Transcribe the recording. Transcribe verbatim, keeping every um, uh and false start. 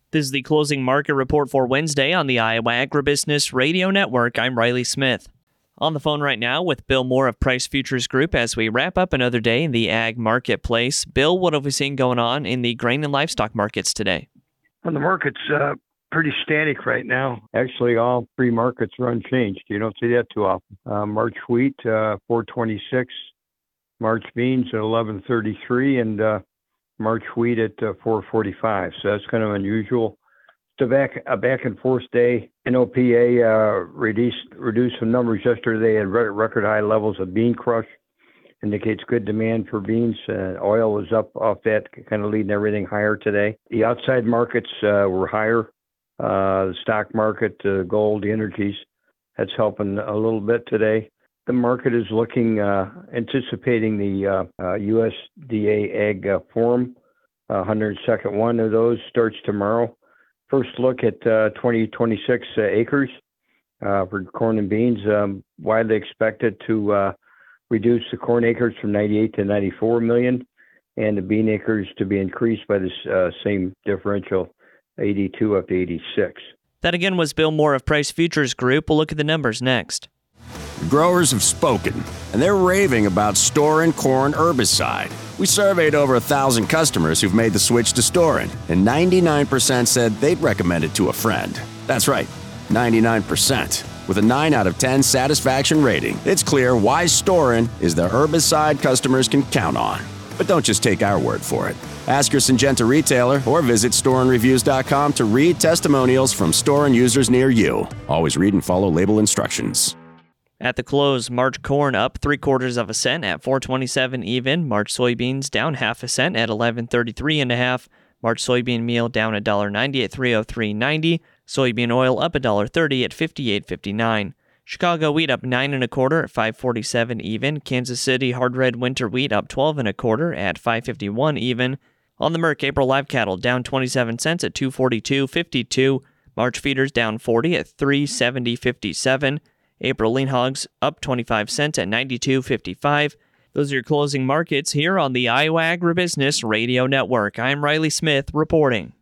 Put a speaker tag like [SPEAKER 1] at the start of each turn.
[SPEAKER 1] This is the closing market report for Wednesday on the Iowa Agribusiness Radio Network. I'm Riley Smith. On the phone right now with Bill Moore of Price Futures Group as we wrap up another day in the ag marketplace. Bill, what have we seen going on in the grain and livestock markets today?
[SPEAKER 2] Well, the market's uh, pretty static right now. Actually, all three markets are unchanged. You don't see that too often. Uh, March wheat, uh, four twenty-six. March beans at eleven thirty-three, and uh, March wheat at uh, four forty-five. So that's kind of unusual. It's a back, a back and forth day. N O P A uh, reduced, reduced some numbers yesterday. They had re- record high levels of bean crush. Indicates good demand for beans. Uh, oil was up off that, kind of leading everything higher today. The outside markets uh, were higher. Uh, the stock market, uh, gold, the energies, that's helping a little bit today. The market is looking, uh, anticipating the uh, uh, U S D A Ag uh, Forum. Uh, one hundred second one of those starts tomorrow. First look at uh, twenty twenty-six uh, acres uh, for corn and beans. Um, widely expected to uh, reduce the corn acres from ninety-eight to ninety-four million, and the bean acres to be increased by this uh, same differential, eighty-two up to eighty-six.
[SPEAKER 1] That again was Bill Moore of Price Futures Group. We'll look at the numbers next.
[SPEAKER 3] Growers have spoken, and they're raving about Storin corn herbicide. We surveyed over a thousand customers who've made the switch to Storin, and ninety-nine percent said they'd recommend it to a friend. That's right, ninety-nine percent. With a nine out of ten satisfaction rating, it's clear why Storin is the herbicide customers can count on. But don't just take our word for it. Ask your Syngenta retailer or visit storin reviews dot com to read testimonials from Storin users near you. Always read and follow label instructions.
[SPEAKER 1] At the close, March corn up three quarters of a cent at four twenty-seven even. March soybeans down half a cent at eleven thirty-three and a half. March soybean meal down one dollar ninety at three oh three ninety. Soybean oil up one dollar thirty at fifty-eight fifty-nine. Chicago wheat up nine and a quarter at five forty-seven even. Kansas City hard red winter wheat up twelve and a quarter at five fifty-one even. On the Merc, April live cattle down twenty-seven cents at two forty-two fifty-two. March feeders down forty at three seventy fifty-seven. April lean hogs up twenty-five cents at ninety-two fifty-five. Those are your closing markets here on the Iowa Agribusiness Radio Network. I'm Riley Smith reporting.